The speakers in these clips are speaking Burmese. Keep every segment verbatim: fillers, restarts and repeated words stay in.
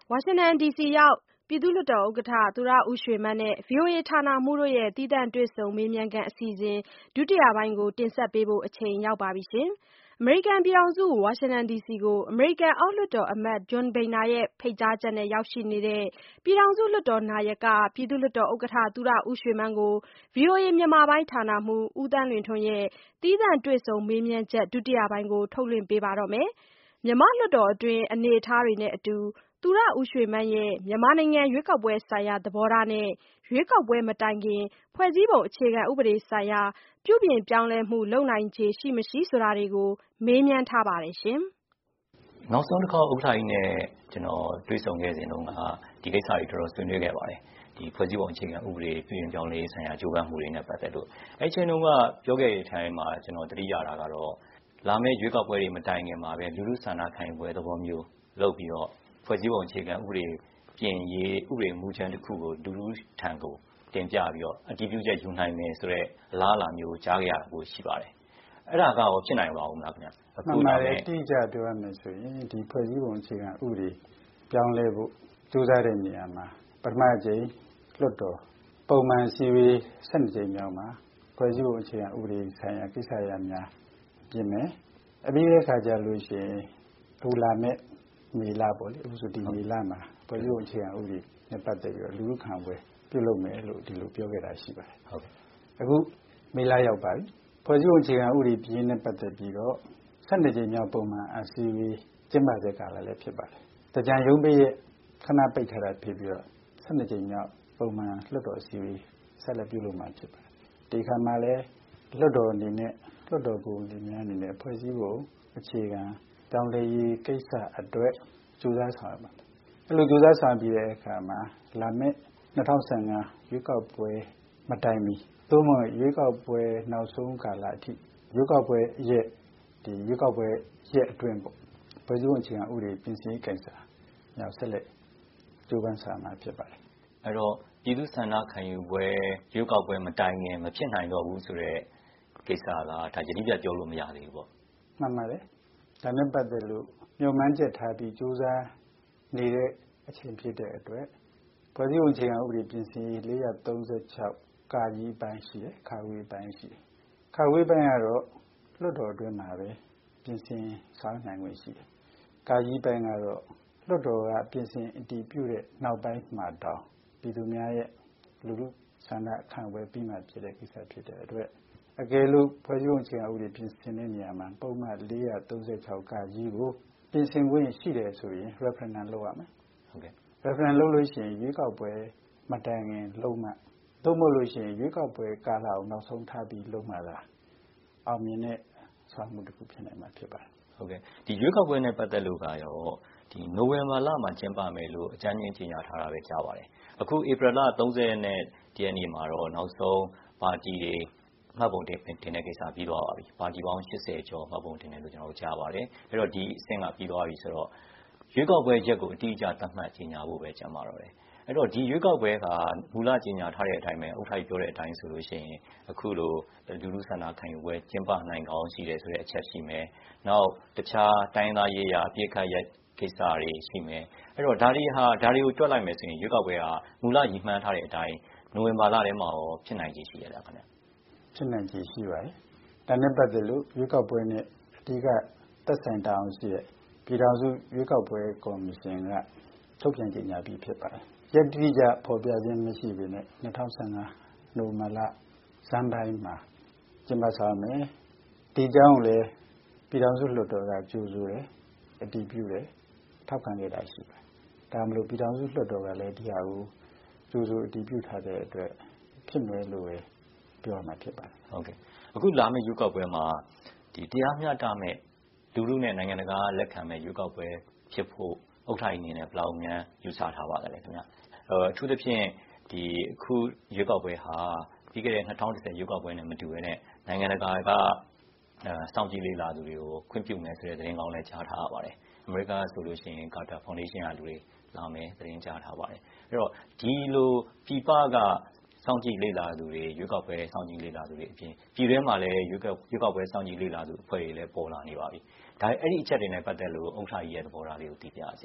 ဝါရှင်တန်ဒီစီရောက်ပြည်သူ့လွှတ်တော်ဥက္ကဋ္ဌသူရဦးရွှေမန်းနဲ့ ဗွီအိုအေဌာနမှူးတို့ရဲ့သီးသန့်တွေ့ဆုံမေးမြန်းခန်းအစီအစဉ်ဒုတိယပိုင်းကိုတင်ဆက်ပေးဖို့အချိန်ရောက်ပါပြီ။ အမေရိကန်ပြည်ထောင်စုဝါရှင်တန်ဒီစီကိုအမေရိကန်အောက်လွှတ်တော်အမတ် John Boehner ရဲ့ဖိတ်ကြားချက်နဲ့ရောက်ရှိနေတဲ့ပြည်ထောင်စုလွှတ်တော်နာယက ပြည်သူ့လွှတ်တော်ဥက္ကဋ္ဌသူရဦးရွှေမန်းကို ဗွီအိုအေမြန်မာပိုင်းဌာနမှူးဦးသန်းလွင်ထွန်းရဲ့သီးသန့်တွေ့ဆုံမေးမြန်းချက်ဒုတိယပိုင်းကိုထုတ်လွှင့်ပေးပါတော့မယ်။ မြန်မာ့လွှတ်တော်အတွင်းအနေအထားတွေနဲ့အတူသူရဦးရွှေမန်းရဲ့မြန်မာနိုင်ငံရွေးကောက်ပွဲဆိုင်ရာသဘောထားနဲ့ ရွေးကောက်ပွဲမတိုင်ခင်ဖွဲ့စည်းပုံအခြေခံဥပဒေဆိုင်ရာပြုပြင်ပြောင်းလဲမှုလုပ်နိုင်ခြေရှိမရှိဆိုတာတွေကိုမေးမြန်းထားပါတယ်ရှင်။ နောက်ဆုံးတစ်ခေါက်ဥက္ကဋ္ဌကြီးနဲ့ကျွန်တော်တွေ့ဆုံခဲ့စဉ်တုန်းကဒီကိစ္စတွေတော်တော်ဆွေးနွေးခဲ့ပါတယ်။ဒီဖွဲ့စည်းပုံအခြေခံဥပဒေပြုပြင်ပြောင်းလဲရေးဆိုင်ရာကြိုးပမ်းမှုတွေနဲ့ပတ်သက်လို့အဲ့ချိန်တုန်းကပြောခဲ့တဲ့အချိန်မှာကျွန်တော်သတိရတာကတော့လာမယ့်ရွေးကောက်ပွဲတွေမတိုင်ခင်မှာပဲလူလူဆန္ဒခံယူပွဲသဘောမျိုးလုပ်ပြီးတော့ဖွဲ့စည်းပုံအခြေခံဥပဒေပြင်ရေးဥပဒေမူကြမ်းတစ်ခုကိုလူလူထံကိုတင်ပြပြီးတော့အတည်ပြုချက်ယူနိုင်မယ်ဆိုတော့အလားအလာမျိုးကြားခဲ့ရတာကိုရှိပါတယ်။အဲ့ဒါကရောဖြစ်နိုင်ပါဦးမလားခင်ဗျ။အခုမှလည်းတိကျပြောရမယ်ဆိုရင်ဒီဖွဲ့စည်းပုံအခြေခံဥပဒေပြောင်းလဲဖို့ကြိုးစားတဲ့နေရာမှာပထမအကြိမ်လွှတ်တော်ပုံမှန်စီဝေး၁၂ကြိမ်မြောက်မှာဖွဲ့စည်းပုံအခြေခံဥပဒေဆိုင်ရာကိစ္စရပ်များပြင်မယ်။အပြီးတဲ့အခါကျလို့ရှိရင်အခုလာမယ့်မေလပေါ့လေအခုဆိုဒီမေလမှာဖွဲ့စည်းပုံအခြေခံဥပဒေနဲ့ပတ်သက်ပြီးတော့လူလူခံပွဲပြုလုပ်မယ်လို့ဒီလိုပြောခဲ့တာရှိပါတယ်ဟုတ်ကဲ့အခုမေလရောက်ပါပြီဖွဲ့စည်းပုံအခြေခံဥပဒေပြင်နဲ့ပတ်သက်ပြီးတော့၁၂ကြိမ်မြောက်ပုံမှန်အစည်းအဝေးကျင်းပတဲ့ကာလလည်းဖြစ်ပါတယ်တကြံရုံးပိတ်ရဲ့ခဏပိတ်ထားတာဖြစ်ပြီးတော့၁၂ကြိမ်မြောက်ပုံမှန်လွှတ်တော်အစည်းအဝေးဆက်လက်ပြုလုပ်မှာဖြစ်ပါတယ်ဒီခါမှာလည်းလွှတ်တော်အနေနဲ့လွှတ်တော်ကိုယ်စားလှယ်များအနေနဲ့ဖွဲ့စည်းပုံအခြေခံတောင်းလဲရေးကိစ္စအတွက်ကြိုးစားဆောင်ရွက်ပါတယ်အဲ့လိုကြိုးစားဆောင်ပြီးတဲ့အခါမှာလာမယ့်၂၀၁၅ရွေးကောက်ပွဲမတိုင်မီသို့မဟုတ်ရွေးကောက်ပွဲနောက်ဆုံးကာလအထိရွေးကောက်ပွဲရဲ့ဒီရွေးကောက်ပွဲရဲ့အတွင်းပေါ့ဖွဲ့စည်းပုံအခြေခံဥပဒေပြင်ဆင်ရေးကိစ္စညောင်ဆက်လက်ကြိုးပမ်းဆောင်မှာဖြစ်ပါတယ်အဲ့တော့ပြည်သူ့ဆန္ဒခံယူပွဲရွေးကောက်ပွဲမတိုင်ခင်မဖြစ်နိုင်တော့ဘူးဆိုတော့ကိစ္စကဒါယတိပြတ်ပြောလို့မရသေးဘူးပေါ့မှန်ပါတယ်ဒါနဲ့ပတ်သက်လို့ညှို့မှန်းချက်ထားပြီးကြိုးစားနေတဲ့အချိန်ဖြစ်တဲ့အတွက်ဖွဲ့စည်းပုံအခြေခံဥပဒေပြင်ဆင်ရေး၄၃၆ကာကြီးပိုင်းရှိတယ်ခါဝေးပိုင်းရှိတယ်ခါဝေးပိုင်းကတော့လွှတ်တော်အတွင်းမှာပဲပြင်ဆင်ဆောင်နိုင်ခွင့်ရှိတယ်ကာကြီးပိုင်းကတော့လွှတ်တော်ကပြင်ဆင်အတည်ပြုတဲ့နောက်ပိုင်းမှာတောင်းပြည်သူများရဲ့လူလူဆန္ဒခံပွဲပြီးမှဖြစ်တဲ့ကိစ္စဖြစ်တဲ့အတွက်အကယ်လို့ဖွဲ့စည်းပုံအခြေခံဥပဒေပြင်ဆင်တဲ့နေရာမှာပုံမှန်၄၃၆ကာကြီးကိုပြင်ဆင်ခွင့်ရှိတယ်ဆိုရင် referendum လုပ်ရမယ်ဟုတ်ကဲ့ referendum လုပ်လို့ရှိရင်ရွေးကောက်ပွဲမတိုင်ခင်လုပ်မှသို့မဟုတ်လို့ရှိရင်ရွေးကောက်ပွဲကာလကိုနောက်ဆုံးထားပြီးလုပ်မှသာအောင်မြင်တဲ့ဆောင်မှုတစ်ခုဖြစ်နိုင်မှာဖြစ်ပါတယ်ဟုတ်ကဲ့ဒီရွေးကောက်ပွဲနဲ့ပတ်သက်လို့ကရောဒီနိုဝင်ဘာလမှာကျင်းပမယ်လို့အကြမ်းကြီးကြေညာထားတာပဲကြားပါတယ်အခုဧပြီလ၃၀ရက်နဲ့တရက်နေ့မှာတော့နောက်ဆုံးပါတီတွေမှတ်ပုံတင်တင်တဲ့ကိစ္စပြီးသွားပါပြီပါတီပေါင်း၈၀ကျော်မှတ်ပုံတင်တယ်လို့ကျွန်တော်တို့ကြားပါတယ်အဲ့တော့ဒီအဆင့်ကပြီးသွားပြီဆိုတော့ရွေးကောက်ပွဲရက်ကိုအတိအကျသတ်မှတ်ကြေညာဖို့ပဲကြံပါတော့တယ်အဲ့တော့ဒီရွေးကောက်ပွဲကမူလကြေညာထားတဲ့အတိုင်းပဲဥက္ကဋ္ဌပြောတဲ့အတိုင်းဆိုလို့ရှိရင်အခုလိုလူလူဆန္ဒခံယူပွဲကျင်းပနိုင်ကောင်းရှိတယ်ဆိုတဲ့အချက်ရှိမယ်နောက်တခြားတိုင်းသားရေးရာအပြည့်ခတ်ရက်ကိစ္စတွေရှိမယ်အဲ့တော့ဒါတွေဟာဒါတွေကိုတွက်လိုက်မယ်ဆိုရင်ရွေးကောက်ပွဲကမူလရည်မှန်းထားတဲ့အတိုင်းနိုဝင်ဘာလထဲမှာရောဖြစ်နိုင်ခြေရှိရလားခင်ဗျဖြစ်နိုင်ခြေရှိပါတယ်ဒါနဲ့ပတ်သက်လို့ရွေးကောက်ပွဲနဲ့အဓိကသက်ဆိုင်တာအောင်ရှိတဲ့ပြည်ထောင်စုရွေးကောက်ပွဲကော်မရှင်ကထုတ်ပြန်ကြေညာပြီးဖြစ်ပါတယ်ရက်တိကျဖော်ပြခြင်းမရှိပေနဲ့၂၀၁၅နိုဝင်ဘာလဇန်ပိုင်းမှာကျင်းပဆောင်မယ်ဒီကြောင်းလည်းပြည်ထောင်စုလွှတ်တော်ကကြိုဆိုတယ်အတည်ပြုတယ်ထောက်ခံခဲ့တာရှိပါတယ်ဒါမှမဟုတ်ပြည်ထောင်စုလွှတ်တော်ကလည်းဒီဟာကိုကြိုဆိုအတည်ပြုထားတဲ့အတွက်ဖြစ်မယ်လို့ပဲပြောမှာဖြစ်ပါတယ်ဟုတ်ကဲ့အခုလာမယ့်ရွေးကောက်ပွဲမှာဒီတရားမျှတမဲ့လူလူနဲ့နိုင်ငံတကာလက်ခံမဲ့ရွေးကောက်ပွဲဖြစ်ဖို့ဥက္ကဋ္ဌအနေနဲ့ဘယ်လောက်များယူဆထားပါသလဲခင်ဗျအဲအထူးသဖြင့်ဒီအခုရွေးကောက်ပွဲဟာပြီးခဲ့တဲ့၂၀၁၀ရွေးကောက်ပွဲနဲ့မတူဘဲနဲ့နိုင်ငံတကာကအဲစောင့်ကြည့်လေ့လာသူတွေကိုခွင့်ပြုမယ်ဆိုတဲ့သတင်းကောင်းလည်းကြားထားရပါတယ်အမေရိကဆိုလို့ရှိရင် Carter Foundation ကလူတွေလာမယ်သတင်းကြားထားပါတယ်အဲ့တော့ဒီလိုပြည်ပကစောင့်ကြည့်လေ့လာသူတွေရွေးကောက်ပွဲစောင့်ကြည့်လေ့လာသူတွေအပြင်ပြည်တွင်းမှာလည်းရွေးကောက်ရွေးကောက်ပွဲစောင့်ကြည့်လေ့လာသူအဖွဲ့တွေလည်းပေါ်လာနေပါပြီဒါအဲ့ဒီအချက်တွေနဲ့ပတ်သက်လို့ဥက္ကဋ္ဌကြီးရဲ့သဘောထားလေးကိုသိပြပါစေ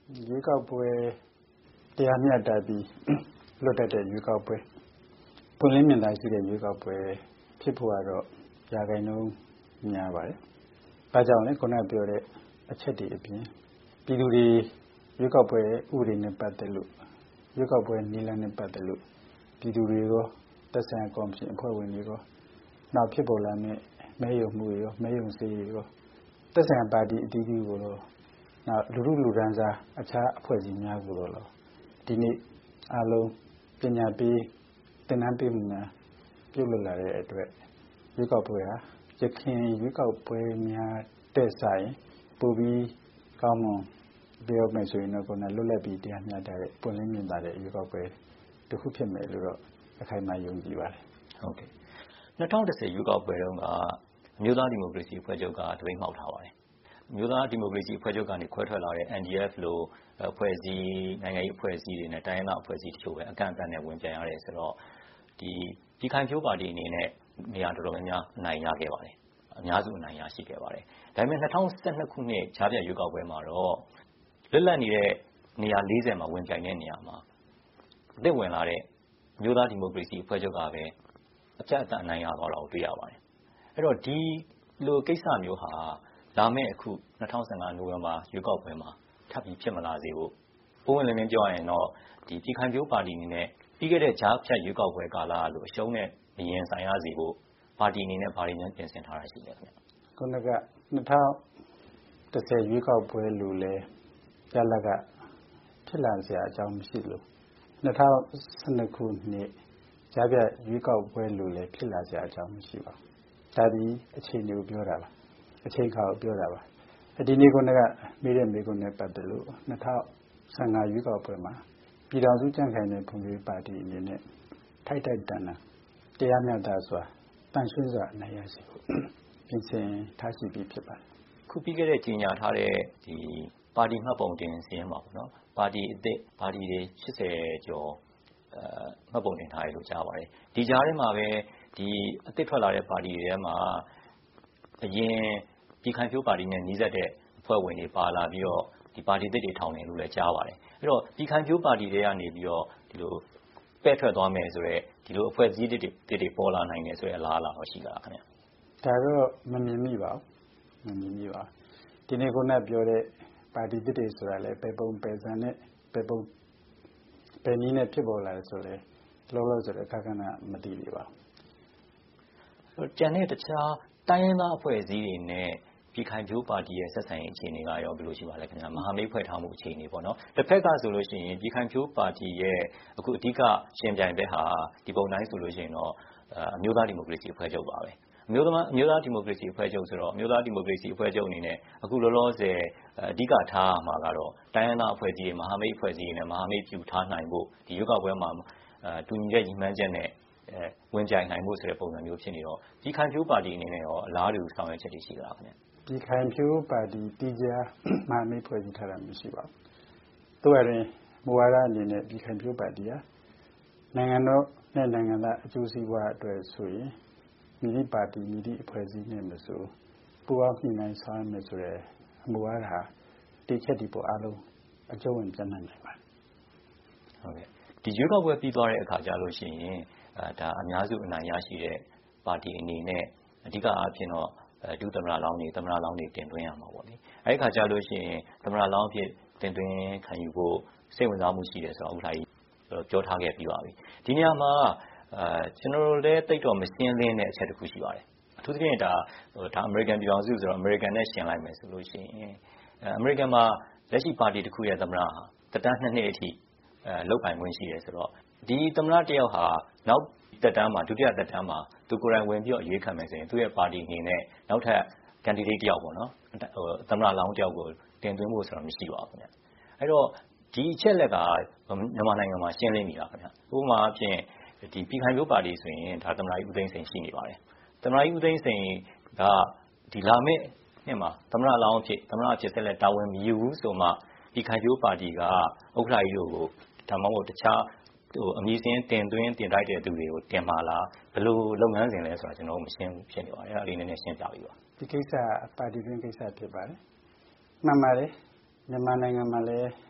ရွေးကောက်ပွဲတရားမျှတပြီးလွတ်တတ်တဲ့ရွေးကောက်ပွဲပွင့်လင်းမြင်သာရှိတဲ့ရွေးကောက်ပွဲဖြစ်ဖို့ကတော့ရာခိုင်နှုန်းများပါတယ်။ဒါကြောင့်လည်းခုနပြောတဲ့အချက်တွေအပြင်ပြည်သူတွေရွေးကောက်ပွဲဥပဒေနဲ့ပတ်သက်လို့ရွေးကောက်ပွဲနည်းလမ်းနဲ့ပတ်သက်လို့ပြည်သူတွေရောသက်ဆိုင်ရာကော်မရှင်အဖွဲ့ဝင်တွေရောနောက်ဖြစ်ပေါ်လာမယ့်မဲရုံမှုတွေရောမဲရုံစည်းတွေရောသက်ဆိုင်ရာပါတီအသီးသီးကိုတော့နောက်လူလူလူဒန်းစားအခြားအဖွဲ့အစည်းများကိုတော့ဒီနေ့အားလုံးပညာပေးသင်တန်းပေးမှုများပြုလုပ်လာတဲ့အတွက်ရွေးကောက်ပွဲဟာရခင်ရွေးကောက်ပွဲများတဲ့ဆိုင်ပိုပြီးကောင်းမွန်ပြောမယ်ဆိုရင်တော့ကိုယ်နဲ့လွတ်လပ်ပြီးတရားမျှတတဲ့ပွင့်လင်းမြင်သာတဲ့ရွေးကောက်ပွဲတစ်ခုဖြစ်မယ်လို့တော့အခိုင်အမာယုံကြည်ပါတယ်။ဟုတ်ကဲ့။၂၀၁၀ရွေးကောက်ပွဲတုန်းကအမျိုးသားဒီမိုကရေစီအဖွဲ့ချုပ်ကတပိတ်မှောက်ထားပါတယ်။အမျိုးသားဒီမိုကရေစီအဖွဲ့ချုပ်ကနေခွဲထွက်လာတဲ့ N D F လို့အဖွဲ့အစည်းနိုင်ငံရေးအဖွဲ့အစည်းတွေနဲ့တိုင်းရင်းသားအဖွဲ့အစည်းတချို့ပဲအကန့်အသတ်နဲ့ဝင်ပြိုင်ရတယ်ဆိုတော့ဒီပြည်ခိုင်ဖြိုးပါတီအနေနဲ့နေရာတော်တော်များများအနိုင်ရခဲ့ပါတယ်။အများစုအနိုင်ရရှိခဲ့ပါတယ်။ဒါပေမဲ့၂၀၁၂ခုနှစ်ကြားဖြတ်ရွေးကောက်ပွဲမှာတော့လွတ်လပ်နေတဲ့နေရာ၄၀မှာဝင်ပြိုင်တဲ့နေရာမှာအသစ်ဝင်လာတဲ့အမျိုးသားဒီမိုကရေစီအဖွဲ့ချုပ်ကပဲအကြက်အသတ်အနိုင်ရသွားတာကိုတွေ့ရပါတယ်။အဲ့တော့ဒီလိုကိစ္စမျိုးဟာလာမယ့်အခု၂၀၁၅နိုဝင်ဘာရွေးကောက်ပွဲမှာထပ်ပြီးဖြစ်မလာစေဖို့ပုံဝင်လင်းလင်းပြောရရင်တော့ဒီပြည်ခိုင်ဖြိုးပါတီအနေနဲ့ပြီးခဲ့တဲ့ကြားဖြတ်ရွေးကောက်ပွဲကာလလို့အရှုံးနဲ့မရင်ဆိုင်ရစေဖို့ပါတီအနေနဲ့ဗာရီများပြင်ဆင်ထားတာရှိတယ်ခင်ဗျ။ခုနက၂၀၁၀ရွေးကောက်ပွဲလို့လဲရလကဖြစ်လာစရာအကြောင်းမရှိလို့၂၀၁၂ခုနှစ်ကြားဖြတ်ရွေးကောက်ပွဲလို့လဲဖြစ်လာစရာအကြောင်းမရှိပါဘူး။ဒါဒီအခြေအနေကိုပြောတာပါ။အချိန်ခါကိုပြောတာပါ။ဒီနေ့ခုနကမေးတဲ့မေးခွန်းနဲ့ပတ်သက်လို့၂၀၁၅ရွေးကောက်ပွဲမှာပြည်ထောင်စုကြံ့ခိုင်ရေးဖွံ့ဖြိုးရေးပါတီအနေနဲ့ထိုက်တိုက်တန်တန်တရားမျှတစွာတန်ရှင်းစွာနိုင်ရစေဖို့ပြင်ဆင်ထားရှိပြီးဖြစ်ပါတယ်။ခုပြီးခဲ့တဲ့ကြီးညာထားတဲ့ဒီပါတီမှတ်ပုံတင်စီရင်ပါပေါ့နော်။ပါတီအသစ်ပါတီတွေ၈၀ကျော်အဲမှတ်ပုံတင်ထားရလို့ကြားပါတယ်။ဒီကြားထဲမှာပဲဒီအသစ်ထွက်လာတဲ့ပါတီတွေထဲမှာအရင်ပြည်ခိုင်ဖြိုးပါတီနဲ့နှီးစပ်တဲ့အဖွဲ့ဝင်တွေပါလာပြီးတော့ဒီပါတီသစ်တွေထောင်တယ်လို့လည်းကြားပါတယ်။အဲ့တော့ပြည်ခိုင်ဖြိုးပါတီတွေကနေပြီးတော့ဒီလိုပဲ့ထွက်သွားမယ်ဆိုတော့ဒီလိုအဖွဲ့အစည်းတွေတွေပေါ်လာနိုင်တယ်ဆိုတဲ့အလားအလာတော့ရှိကြတာခင်ဗျ။ဒါတော့မမြင်မိပါဘူး။မမြင်မိပါဘူး။ဒီနေ့ခုနပြောတဲ့ပါတီသစ်တွေဆိုတာလည်းပဲပုံပဲဆန်နဲ့ပဲပုံပဲနည်းနဲ့ဖြစ်ပေါ်လာတယ်ဆိုလည်းလောလောဆယ်အခါကဏ္ဍမသိသေးပါဘူး။ကျန်တဲ့တခြားတိုင်းရင်းသားအဖွဲ့အစည်းတွေနဲ့ပြည်ခိုင်ဖြိုးပါတီရဲ့ဆက်ဆံရေးအခြေအနေကရောဘယ်လိုရှိပါလဲခင်ဗျာမဟာမိတ်ဖွဲ့ထားမှုအခြေအနေပေါ့နော်တစ်ဖက်ကဆိုလို့ရှိရင်ပြည်ခိုင်ဖြိုးပါတီရဲ့အခုအဓိကရှင်ပြိုင်ဘက်ဟာဒီပုံတိုင်းဆိုလို့ရှိရင်တော့အမျိုးသားဒီမိုကရေစီအဖွဲ့ချုပ်ပါပဲအမျိုးသားအမျိုးသားဒီမိုကရေစီအဖွဲ့ချုပ်ဆိုတော့အမျိုးသားဒီမိုကရေစီအဖွဲ့ချုပ်အနေနဲ့အခုလောလောဆယ်အဓိကထားမှာကတော့တိုင်းရင်းသားအဖွဲ့အစည်းတွေမဟာမိတ်အဖွဲ့အစည်းတွေနဲ့မဟာမိတ်ပြုထားနိုင်ဖို့ဒီရွေးကောက်ပွဲမှာတူညီတဲ့ညီမှန်းချက်နဲ့ဝင်ပြိုင်နိုင်မှုဆိုတဲ့ပုံစံမျိုးဖြစ်နေတော့ပြည်ခိုင်ဖြိုးပါတီအနေနဲ့ရောအလားတူဆောင်ရွက်ချက်တွေရှိကြလားခင်ဗျပြည်ခိုင်ဖြိုးပါတီတီဂျာမဟာမိတ်ဖွဲ့စည်းထားတာမရှိပါဘူး။သူ့အရင်မူဝါဒအနေနဲ့ပြည်ခိုင်ဖြိုးပါတီဟာနိုင်ငံတော်နဲ့နိုင်ငံသားအကျိုးစီးပွားအတွက်ဆိုရင်မိဒီပါတီမိဒီအဖွဲ့အစည်းနဲ့မဆိုပူးပေါင်းညှိနှိုင်းဆောင်ရွက်မယ်ဆိုတဲ့မူဝါဒဟာတိချက်ဒီပေါ်အားလုံးအကျုံးဝင်ပြနိုင်နိုင်ပါတယ်။ဟုတ်ကဲ့ဒီရွေးကောက်ပွဲပြီးသွားတဲ့အခါကျလို့ရှိရင်အဲဒါအများစုအနိုင်ရရှိတဲ့ပါတီအနေနဲ့အဓိကအားဖြင့်တော့ဒုသမ္မတလောင်းတွေသမ္မတလောင်းတွေတင်သွင်းရမှာပေါ့လေအဲဒီခါကျလို့ရှိရင်သမ္မတလောင်းအဖြစ်တင်သွင်းခံယူဖို့စိတ်ဝင်စားမှုရှိတယ်ဆိုတော့ဥက္ကဋ္ဌကြီးပြောထားခဲ့ပြီးပါပြီဒီနေရာမှာအဲကျွန်တော်တို့လည်းတိတ်တော့မရှင်းလင်းတဲ့အချက်တစ်ခုရှိပါတယ်အထူးသဖြင့်ဒါဒါအမေရိကန်ပြည်ထောင်စုဆိုတော့အမေရိကန်နဲ့ရှင်းလိုက်မယ်ဆိုလို့ရှိရင်အမေရိကန်မှာလက်ရှိပါတီတစ်ခုရဲ့သမ္မတဟာတက်တန်းနှစ်နှစ်အထိအဲလောက်ပိုင်ခွင့်ရှိတယ်ဆိုတော့ဒီသမ္မတတယောက်ဟာနောက်တက်တန်းမှာဒုတိယတက်တန်းမှာသူကိုယ်တိုင်ဝင်ပြီးတော့အရေးခံမယ်ဆိုရင်သူ့ရဲ့ပါတီအနေနဲ့နောက်ထပ် candidate တယောက်ပေါ့နော်ဟိုသမ္မတလောင်းတယောက်ကိုတင်သွင်းဖို့ဆိုတာမရှိပါဘူးခင်ဗျအဲ့တော့ဒီအချက်လက်ကမြန်မာနိုင်ငံမှာရှင်းလင်းနေတာခင်ဗျဥပမာအဖြစ်ဒီပြည်ခိုင်ဖြိုးပါတီဆိုရင်ဒါသမ္မတကြီးဦးသိန်းစိန်ရှိနေပါတယ်သမ္မတကြီးဦးသိန်းစိန်ကဒီလာမယ့်နှစ်မှာသမ္မတလောင်းအဖြစ်သမ္မတအဖြစ်ဆက်လက်တာဝန်မယူဘူးဆိုမှပြည်ခိုင်ဖြိုးပါတီကဥက္ကဋ္ဌကြီးတို့ကိုဒါမှမဟုတ်တခြားဟိုအမည်စင်းတင်သွင်းတင်တိုက်တဲ့သူတွေကိုတင်ပါလားဘယ်လိုလုပ်ငန်းစဉ်လဲဆိုတာကျွန်တော်မရှင်းဘူးဖြစ်နေပါတယ်အဲ့ဒါလေးနည်းနည်းရှင်းပြပေးပါဒီကိစ္စပါတီတွင်းကိစ္စဖြစ်ပါတယ်မှန်ပါတယ်မြန်မာနိုင်ငံမှာလည်း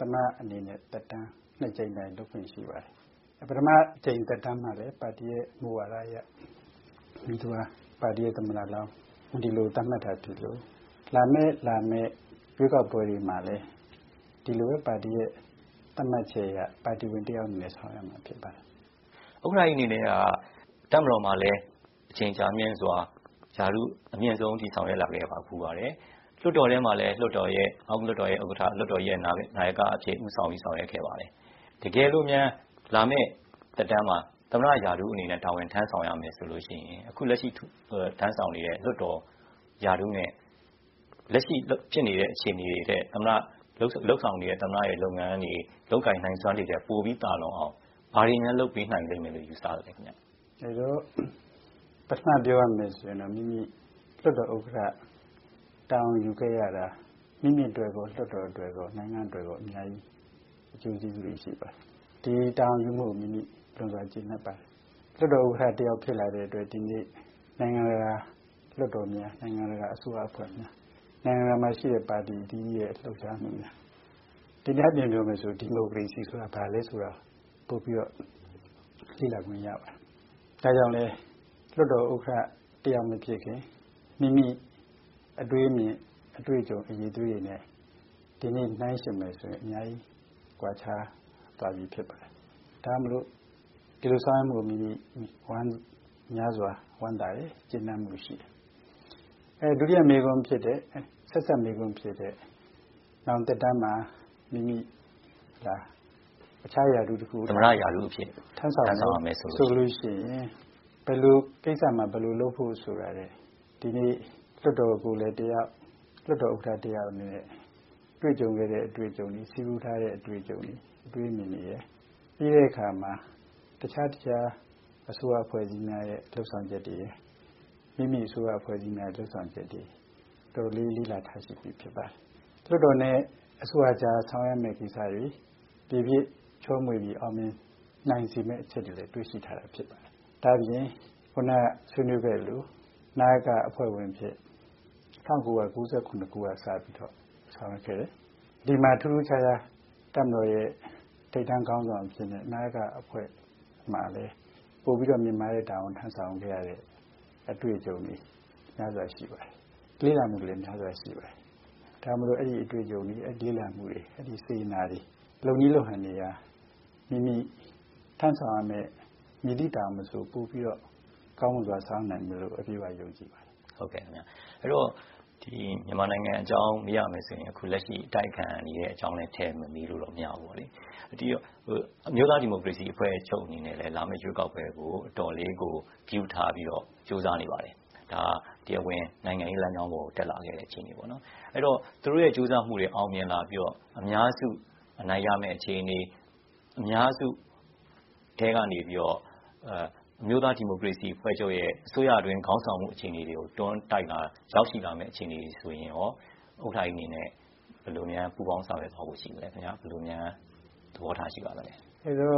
သမ္မတအနေနဲ့သက်တမ်းနှစ်ကြိမ်တိုင်လုပ်ခွင့်ရှိပါတယ်ပထမကြိမ်သက်တမ်းမှာလည်းပါတီရဲ့မူဝါဒအရဒီသူကပါတီရဲ့သမ္မတလောင်းဒီလိုသတ်မှတ်တာဖြစ်လို့လာမယ့်လာမယ့်ရွေးကောက်ပွဲတွေမှာလည်းဒီလိုပဲပါတီရဲ့သတ်မှတ်ချက်အရပါတီဝင်တယောက်အနေနဲ့ဆောင်ရွက်မှာဖြစ်ပါတယ်ဥက္ကဋ္ဌကြီးအနေနဲ့ကတပ်မတော်မှာလည်းအချိန်ကြာမြင့်စွာဓာတုအမြင့်ဆုံးထိဆောင်ရွက်လာခဲ့ပါဖူးပါတယ်လွှတ်တော်ထဲမှာလည်းလွှတ်တော်ရဲ့အောက်လွှတ်တော်ရဲ့ဥက္ကဋ္ဌလွှတ်တော်ရဲ့နာယကအဖြစ်ဦးဆောင်ပြီးဆောင်ရွက်ခဲ့ပါတယ်တကယ်လို့များလာမယ့်သက်တမ်းမှာသမ္မတရာထူးအနေနဲ့တာဝန်ထမ်းဆောင်ရမယ်ဆိုလို့ရှိရင်အခုလက်ရှိထမ်းဆောင်နေတဲ့လွှတ်တော်ရာထူးနဲ့လက်ရှိဖြစ်နေတဲ့အခြေအနေတွေတဲ့သမ္မတလှုပ်ဆောင်နေတဲ့သမ္မတရဲ့လုပ်ငန်းတွေလုပ်ကိုင်နိုင်စွမ်းတွေတဲ့ပိုပြီးတာလုံအောင်ဘာတွေများလုပ်ပေးနိုင်လိမ့်မယ်လို့ယူဆတယ်ခင်ဗျ။အဲတော့ပထမပြောရမယ်ဆိုရင်တော့မိမိလွှတ်တော်ဥက္ကဋ္ဌတောင်းယူခဲ့ရတာမိမိအတွက်ကိုလွှတ်တော်အတွက်ကိုနိုင်ငံအတွက်ကိုအများကြီးအကျိုးကျေးဇူးတွေရှိပါတယ်။ဒီတောင်းယူမှုမိမိလွန်စွာကျေနပ်ပါတယ်။လွှတ်တော်ဥက္ကဋ္ဌတယောက်ဖြစ်လာတဲ့အတွက်ဒီနေ့နိုင်ငံတကာလွှတ်တော်များနိုင်ငံတကာအစိုးရအဖွဲ့များနိုင်ငံမှာရှိတဲ့ပါတီဒီရဲ့လှုပ်ရှားမှုများဒီနေ့ပြင်ပြောမယ်ဆိုဒီမိုကရေစီဆိုတာဘာလဲဆိုတာပို့ပြီးတော့လေ့လာခွင့်ရပါတယ်။ဒါကြောင့်လဲလွှတ်တော်ဥက္ကဋ္ဌတရားမဖြစ်ခင်မိမိအတွေ့အမြင်အတွေ့အကြုံအရေးသွေးတွေနဲ့ဒီနေ့နှိုင်းယှဉ်မယ်ဆိုရင်အများကြီးကွာခြားသွားပြီဖြစ်ပါတယ်။ဒါမှမဟုတ်ဒီလိုဆောင်မှုမိမိဝမ်းများစွာဝမ်းသာတယ်ကျဉ်းနှံ့မှုရှိတယ်။အဲဒုတိယမေကွန်ဖြစ်တဲ့ဆက်ဆက်မေကွန်ဖြစ်တဲ့နောင်တက်တမ်းမှာမိမိလာအခြားရာထူးတစ်ခုသမ္မတရာထူးအဖြစ်ထမ်းဆောင်ရမယ်ဆိုလို့ရှိရင်ဘယ်လိုကိစ္စမှာဘယ်လိုလုပ်ဖို့ဆိုတာလေဒီနေ့လွှတ်တော်ကိုလည်းတရားလွှတ်တော်ဥက္ကဋ္ဌတရားအနေနဲ့တွေ့ကြုံခဲ့တဲ့အတွေ့အကြုံတွေစီးပူးထားတဲ့အတွေ့အကြုံတွေအတွေ့အမြင်တွေရပြီးတဲ့အခါမှာတခြားတခြားအစိုးရအဖွဲ့အစည်းများရဲ့လှုပ်ဆောင်ချက်တွေမိမိအစိုးရအဖွဲ့အစည်းများလှုပ်ဆောင်ချက်တွေတော်လေးလေးလာထားရှိပြီးဖြစ်ပါတယ်လွှတ်တော်နဲ့အစိုးရကြားဆောင်ရွက်မယ့်ကိစ္စတွေဒီပြည့်ချောမွေပြီးအောင်မြင်နိုင်စေမယ့်အချက်တွေလည်းတွေ့ရှိထားတာဖြစ်ပါတယ်။ဒါပြင်ခုနဆွေးနွေးခဲ့လို့နာယကအဖွဲ့ဝင်ဖြစ်၁၉၉၇ခုကစပြီးတော့ဆောင်ရွက်ခဲ့တယ်။ဒီမှာထူးထူးခြားခြားတပ်မတော်ရဲ့ထိပ်တန်းခေါင်းဆောင်ဖြစ်တဲ့နာယကအဖွဲ့မှာလည်းပို့ပြီးတော့မြန်မာရဲ့တာဝန်ထမ်းဆောင်ခဲ့ရတဲ့အတွေ့အကြုံတွေများစွာရှိပါတယ်။လေ့လာမှုတွေလည်းများစွာရှိပါတယ်။ဒါမှမဟုတ်အဲ့ဒီအတွေ့အကြုံတွေအဲ့ဒီလေ့လာမှုတွေအဲ့ဒီစေနာတွေလုံနည်းလုံဟန်တွေဟာမိမိထမ်းဆောင်ရမယ့်မြည်သည့်တာမဆိုပို့ပြီးတော့ကောင်းမွန်စွာဆောင်နိုင်မယ်လို့အပြည့်အဝယုံကြည်ပါတယ်ဟုတ်ကဲ့ခင်ဗျအဲ့တော့ဒီမြန်မာနိုင်ငံအကြောင်းမရမယ်ဆိုရင်အခုလက်ရှိအတိုက်ခံနေတဲ့အကြောင်းလည်းထဲမမီလို့တော့မရဘူးပေါ့လေဒီအမျိုးသားဒီမိုကရေစီအဖွဲ့ချုပ်အနေနဲ့လည်းလာမယ့်ရွေးကောက်ပွဲကိုအတော်လေးကိုပြုထားပြီးတော့ကြိုးစားနေပါတယ်ဒါတရားဝင်နိုင်ငံရေးလမ်းကြောင်းပေါ်တက်လာခဲ့တဲ့အခြေအနေပေါ့နော်အဲ့တော့သူတို့ရဲ့ကြိုးစားမှုတွေအောင်မြင်လာပြီးတော့အများစုအနိုင်ရမယ့်အခြေအနေအများစုထဲကနေပြီးတော့အမျိုးသားဒီမိုကရေစီဖွဲ့ချုပ်ရဲ့အစိုးရအတွင်းခေါင်းဆောင်မှုအခြေအနေတွေကိုတွန်းတိုက်လာရောက်ရှိလာမယ့်အခြေအနေဆိုရင်ရောဥက္ကဋ္ဌအနေနဲ့ဘယ်လိုများပူးပေါင်းဆောင်ရွက်သွားဖို့ရှိမလဲခင်ဗျာဘယ်လိုများသဘောထားရှိပါသလဲအဲတော့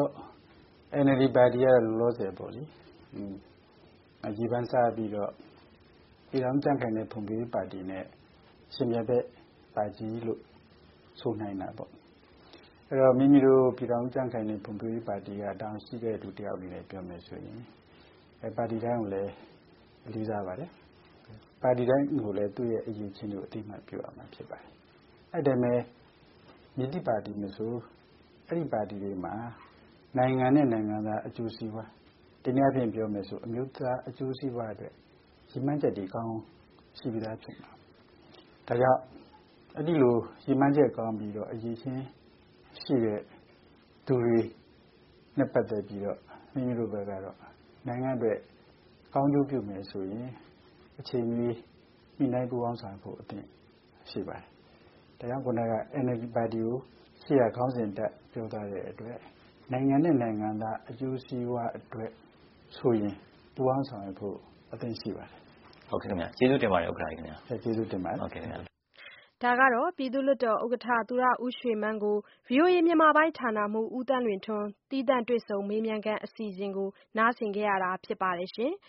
N L D ပါတီကလောလောဆယ်ပေါ့လေအကြီးပန်းစားပြီးတော့ပြည်ထောင်ကြံ့ခိုင်တဲ့ဖွံ့ဖြိုးရေးပါတီနဲ့ရှင်မြတ်တဲ့ပါတီလို့ဆိုနိုင်တာပေါ့အဲ့တော့မိမိတို့ပြည်ထောင်ကြံ့ခိုင်တဲ့ဖွံ့ဖြိုးရေးပါတီကတောင်းရှိတဲ့လူတယောက်အနေနဲ့ပြောမယ်ဆိုရင်အဲပါတီတိုင်းကိုလည်းလေးစားပါတယ်ပါတီတိုင်းကိုလည်းသူ့ရဲ့အရေးချင်းကိုအတိအမှတ်ပြုရမှာဖြစ်ပါတယ်အဲ့ဒါမဲ့မြစ်တိပါတီမျိုးဆိုအဲ့ဒီပါတီတွေမှာနိုင်ငံနဲ့နိုင်ငံသားအကျိုးစီးပွားဒီနေ့အပြင်ပြောမယ်ဆိုအမျိုးသားအကျိုးစီးပွားအတွက်ရည်မှန်းချက်တွေကောင်းရှိပြီးသားဖြစ်မှာဒါကြောင့်အဲ့ဒီလိုရည်မှန်းချက်ကောင်းပြီးတော့အရေးချင်းရှိတဲ့သူတွေနဲ့ပတ်သက်ပြီးတော့မိမိတို့ဘက်ကတော့နိုင်ငံအတွက်ကောင်းကျိုးပြုမယ်ဆိုရင်အချိန်ကြီးမိနိုင်ပူအောင်ဆောင်ဖို့အသင့်ရှိပါတယ်။ဒါကြောင့်ခုနက N L D ပါတီကိုရှေ့ရခေါင်းစဉ်တက်ပြောထားတဲ့အတွက်နိုင်ငံနဲ့နိုင်ငံသားအကျိုးစီးပွားအတွက်ဆိုရင်ပူအောင်ဆောင်ဖို့အသင့်ရှိပါတယ်။ဟုတ်ကဲ့ခင်ဗျာကျေးဇူးတင်ပါတယ်ဥက္ကဋ္ဌကြီးခင်ဗျာ။ကျေးဇူးတင်ပါတယ်။ဟုတ်ကဲ့ခင်ဗျာဒါကတော့ပြည်သူ့လွှတ်တော်ဥက္ကဋ္ဌသူရဦးရွှေမန်းကို ဗွီအိုအေမြန်မာပိုင်းဌာနမှူးဦးသန်းလွင်ထွန်းသီးသန့်တွေ့ဆုံမေးမြန်းခန်းအစီအစဉ်ကိုနားဆင်ခဲ့ရတာဖြစ်ပါတယ်ရှင်။